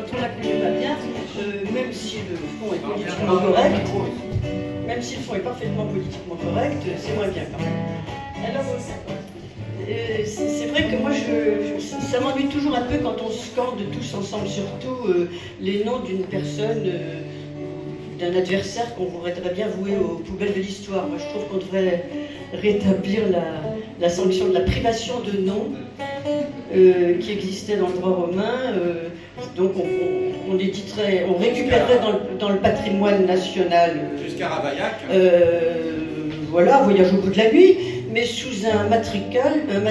quand on la connaît pas bien, même si le fond est politiquement correct, même si le fond est parfaitement politiquement correct, c'est moins bien quand même. Alors, c'est vrai que moi, ça m'ennuie toujours un peu quand on scande tous ensemble, surtout les noms d'une personne, d'un adversaire qu'on voudrait bien vouer aux poubelles de l'histoire. Moi, je trouve qu'on devrait rétablir la sanction de la privation de nom qui existait dans le droit romain. Donc, on éditerait, on récupérerait dans le patrimoine national. Jusqu'à Ravaillac. Voilà, voyage au bout de la nuit. Mais sous un matricule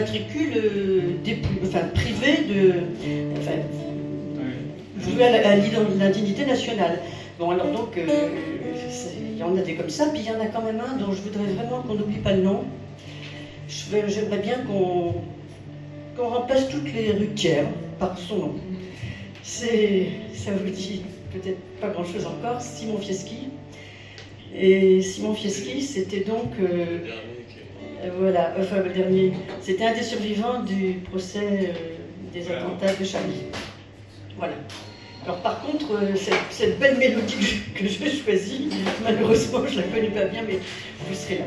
privé voué à l'indignité nationale. Bon, alors donc, il y en a des comme ça, puis il y en a quand même un dont je voudrais vraiment qu'on n'oublie pas le nom. J'aimerais bien qu'on remplace toutes les rues Thiers par son nom. Ça vous dit peut-être pas grand-chose encore, Simon Fieschi. Et Simon Fieschi, c'était donc... le dernier. C'était un des survivants du procès des attentats de Charlie. Voilà. Alors par contre, cette belle mélodie que j'ai choisie, malheureusement je la connais pas bien, mais vous serez là.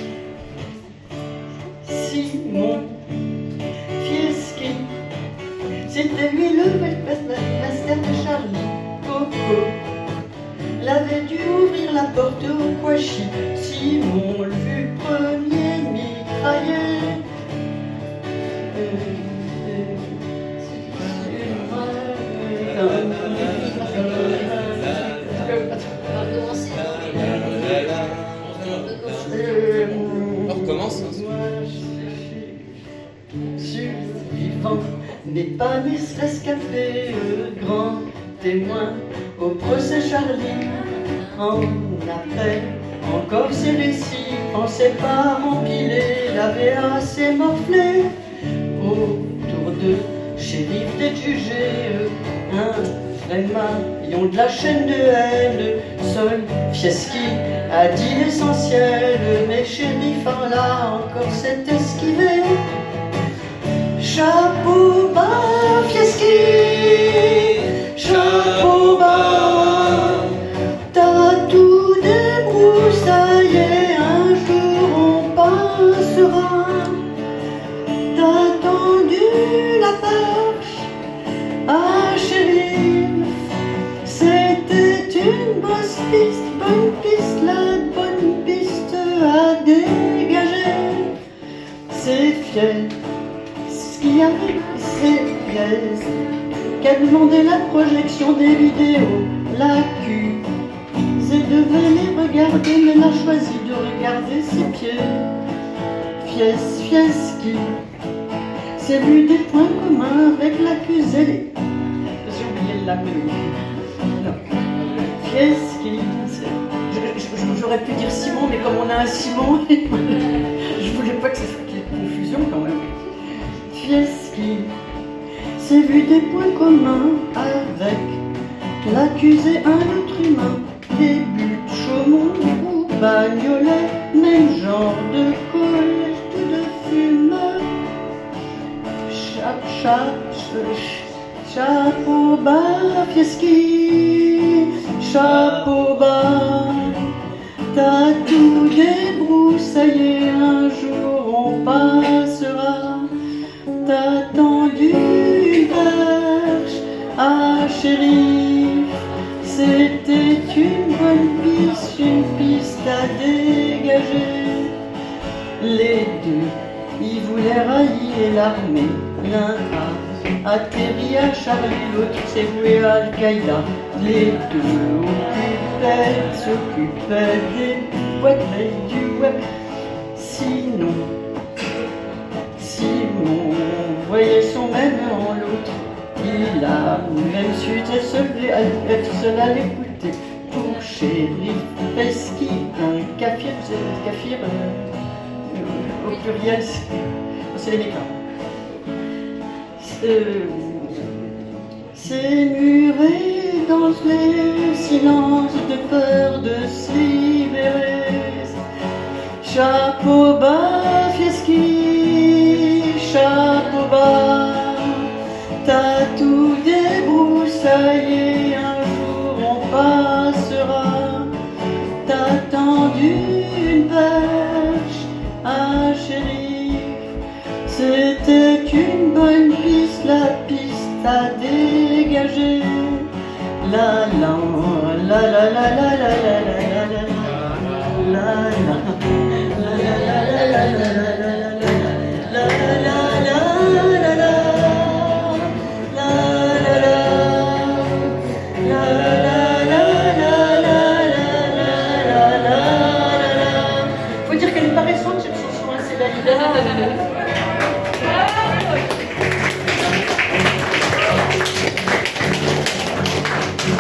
Simon Fieschi, c'était lui le master de Charlie. Coco l'avait dû ouvrir la porte au Kouachi. Simon le vu premier mitraillé. On recommence. Survivant n'est pas rescapé, grand témoin au procès Charlie. En appel, encore ses récits, pensait pas empiler, l'avait assez morflé. Autour de shérif d'être jugé, un vrai maillon de la chaîne de haine. Seul Fieschi a dit l'essentiel, mais shérif en là encore s'est esquivé. Chapeau bas Fieschi, chapeau bas, t'as tout débroussaillé, un jour on passera. T'as tendu la perche à shérif, c'était une bonne piste, la bonne piste à dégager. C'est fier. Qui arrive, c'est pièce, qu'a demandé la projection des vidéos. L'accusé devait les regarder, mais l'a choisi de regarder ses pieds. Fieschi s'est vu des points communs avec l'accusé. J'ai oublié la mélodie. Fieschi, j'aurais pu dire Simon, mais comme on a un Simon, je voulais pas que ce soit qu'il y ait de confusion quand même. Fieschi s'est vu des points communs avec l'accusé, un autre humain. Début de Chaumont ou Bagnolet, même genre de collège, tout de fumeur. Chapeau bas Fieschi, chapeau bas, t'as tout débroussaillé, un jour on passera. T'as tendu une perche à shérif, c'était une piste à dégager. Les deux, ils voulaient rallier l'armée, l'un a atterri à Charlie, l'autre s'est voué à Al-Qaïda. Les deux s'occupaient des boîtes du web. Sinon, Simon voyait son même en l'autre, il a même su être seul à l'écouter. Pour shérif Fieschi, un kafir, au pluriel, c'est les mécans. C'est muré dans les silences de peur de se libérer. Chapeau bas Fieschi, chapeau bas, t'as tout débroussaillé. ça y est, un jour on passera. T'as tendu une perche, ah chérie, c'était une bonne piste, la piste à dégager. La la la la la la la la la la la la la.